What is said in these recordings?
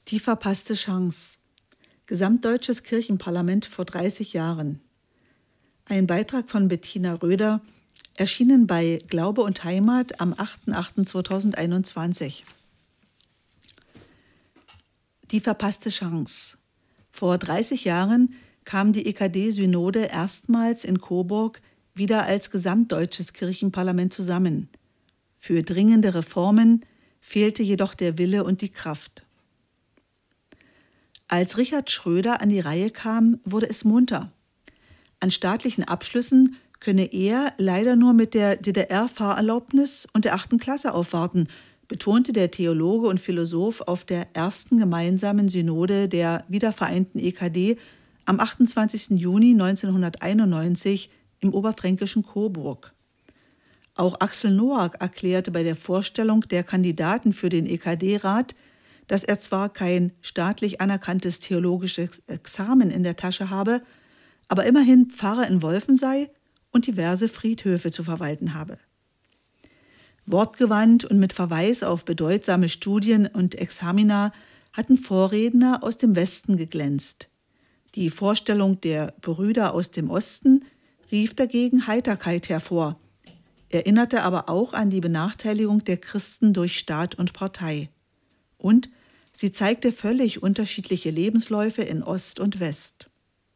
Die verpasste Chance. Gesamtdeutsches Kirchenparlament vor 30 Jahren. Ein Beitrag von Bettina Röder, erschienen bei Glaube und Heimat am 8.8.2021. Die verpasste Chance. Vor 30 Jahren kam die EKD-Synode erstmals in Coburg wieder als gesamtdeutsches Kirchenparlament zusammen. Für dringende Reformen fehlte jedoch der Wille und die Kraft. Als Richard Schröder an die Reihe kam, wurde es munter. An staatlichen Abschlüssen könne er leider nur mit der DDR-Fahrerlaubnis und der 8. Klasse aufwarten, betonte der Theologe und Philosoph auf der ersten gemeinsamen Synode der wiedervereinten EKD am 28. Juni 1991 im oberfränkischen Coburg. Auch Axel Noack erklärte bei der Vorstellung der Kandidaten für den EKD-Rat, dass er zwar kein staatlich anerkanntes theologisches Examen in der Tasche habe, aber immerhin Pfarrer in Wolfen sei und diverse Friedhöfe zu verwalten habe. Wortgewandt und mit Verweis auf bedeutsame Studien und Examina hatten Vorredner aus dem Westen geglänzt. Die Vorstellung der Brüder aus dem Osten rief dagegen Heiterkeit hervor, erinnerte aber auch an die Benachteiligung der Christen durch Staat und Partei. Und sie zeigte völlig unterschiedliche Lebensläufe in Ost und West.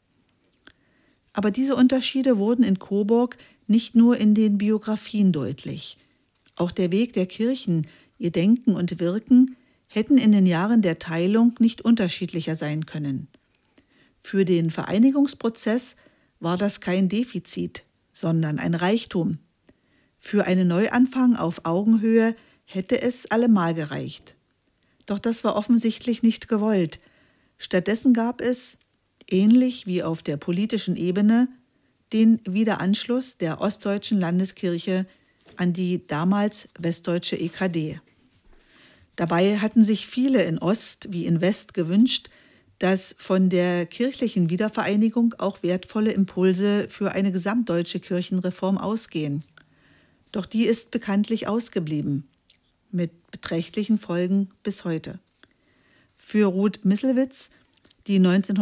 Aber diese Unterschiede wurden in Coburg nicht nur in den Biografien deutlich. Auch der Weg der Kirchen, ihr Denken und Wirken hätten in den Jahren der Teilung nicht unterschiedlicher sein können. Für den Vereinigungsprozess war das kein Defizit, sondern ein Reichtum. Für einen Neuanfang auf Augenhöhe hätte es allemal gereicht. Doch das war offensichtlich nicht gewollt. Stattdessen gab es, ähnlich wie auf der politischen Ebene, den Wiederanschluss der Ostdeutschen Landeskirche an die damals westdeutsche EKD. Dabei hatten sich viele in Ost wie in West gewünscht, dass von der kirchlichen Wiedervereinigung auch wertvolle Impulse für eine gesamtdeutsche Kirchenreform ausgehen. Doch die ist bekanntlich ausgeblieben, mit beträchtlichen Folgen bis heute. Für Ruth Misselwitz, die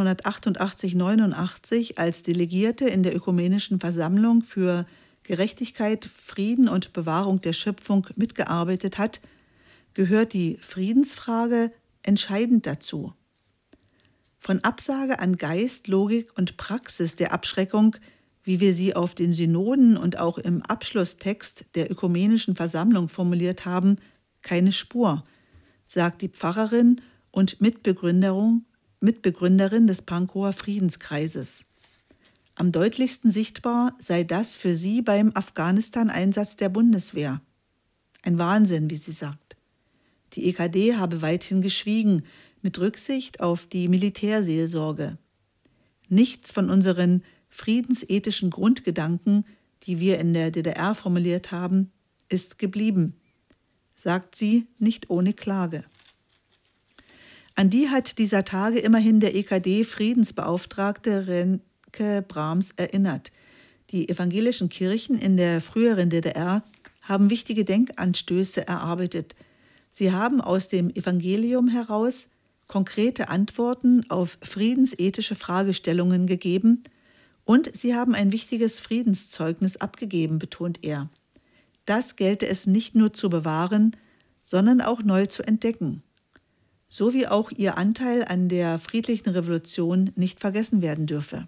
1988/89 als Delegierte in der Ökumenischen Versammlung für Gerechtigkeit, Frieden und Bewahrung der Schöpfung mitgearbeitet hat, gehört die Friedensfrage entscheidend dazu. Von Absage an Geist, Logik und Praxis der Abschreckung, wie wir sie auf den Synoden und auch im Abschlusstext der Ökumenischen Versammlung formuliert haben, keine Spur, sagt die Pfarrerin und Mitbegründerin des Pankower Friedenskreises. Am deutlichsten sichtbar sei das für sie beim Afghanistan-Einsatz der Bundeswehr. Ein Wahnsinn, wie sie sagt. Die EKD habe weithin geschwiegen, mit Rücksicht auf die Militärseelsorge. Nichts von unseren friedensethischen Grundgedanken, die wir in der DDR formuliert haben, ist geblieben, sagt sie nicht ohne Klage. An die hat dieser Tage immerhin der EKD-Friedensbeauftragte Renke Brahms erinnert. Die evangelischen Kirchen in der früheren DDR haben wichtige Denkanstöße erarbeitet. Sie haben aus dem Evangelium heraus konkrete Antworten auf friedensethische Fragestellungen gegeben und sie haben ein wichtiges Friedenszeugnis abgegeben, betont er. Das gelte es nicht nur zu bewahren, sondern auch neu zu entdecken. So wie auch ihr Anteil an der friedlichen Revolution nicht vergessen werden dürfe.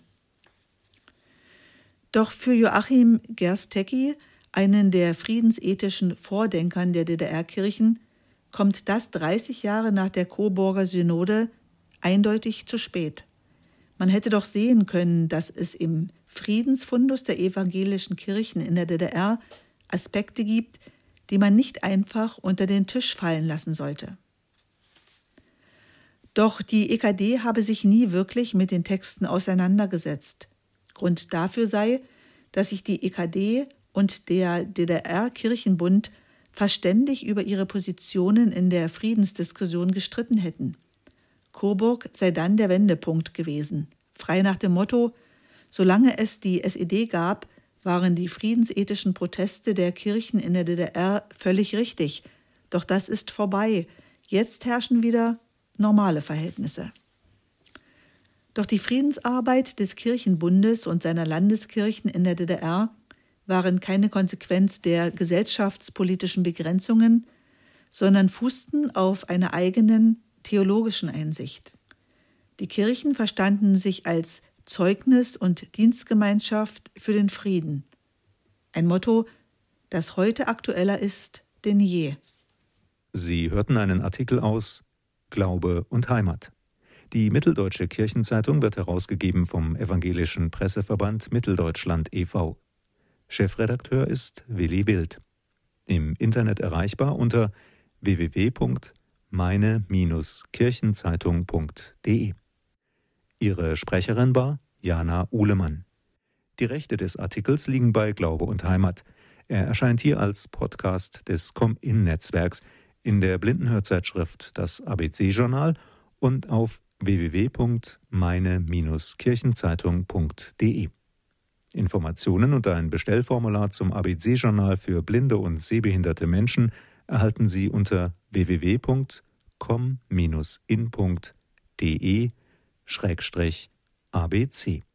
Doch für Joachim Gerstecki, einen der friedensethischen Vordenkern der DDR-Kirchen, kommt das 30 Jahre nach der Coburger Synode eindeutig zu spät. Man hätte doch sehen können, dass es im Friedensfundus der evangelischen Kirchen in der DDR Aspekte gibt, die man nicht einfach unter den Tisch fallen lassen sollte. Doch die EKD habe sich nie wirklich mit den Texten auseinandergesetzt. Grund dafür sei, dass sich die EKD und der DDR-Kirchenbund fast ständig über ihre Positionen in der Friedensdiskussion gestritten hätten. Coburg sei dann der Wendepunkt gewesen. Frei nach dem Motto, solange es die SED gab, waren die friedensethischen Proteste der Kirchen in der DDR völlig richtig. Doch das ist vorbei. Jetzt herrschen wieder normale Verhältnisse. Doch die Friedensarbeit des Kirchenbundes und seiner Landeskirchen in der DDR waren keine Konsequenz der gesellschaftspolitischen Begrenzungen, sondern fußten auf einer eigenen theologischen Einsicht. Die Kirchen verstanden sich als Zeugnis und Dienstgemeinschaft für den Frieden. Ein Motto, das heute aktueller ist denn je. Sie hörten einen Artikel aus Glaube und Heimat. Die Mitteldeutsche Kirchenzeitung wird herausgegeben vom Evangelischen Presseverband Mitteldeutschland e.V. Chefredakteur ist Willi Wild. Im Internet erreichbar unter www.meine-kirchenzeitung.de. Ihre Sprecherin war Jana Uhlemann. Die Rechte des Artikels liegen bei Glaube und Heimat. Er erscheint hier als Podcast des Com-In-Netzwerks in der Blindenhörzeitschrift Das ABC-Journal und auf www.meine-kirchenzeitung.de. Informationen und ein Bestellformular zum ABC-Journal für blinde und sehbehinderte Menschen erhalten Sie unter www.com-in.de/ABC.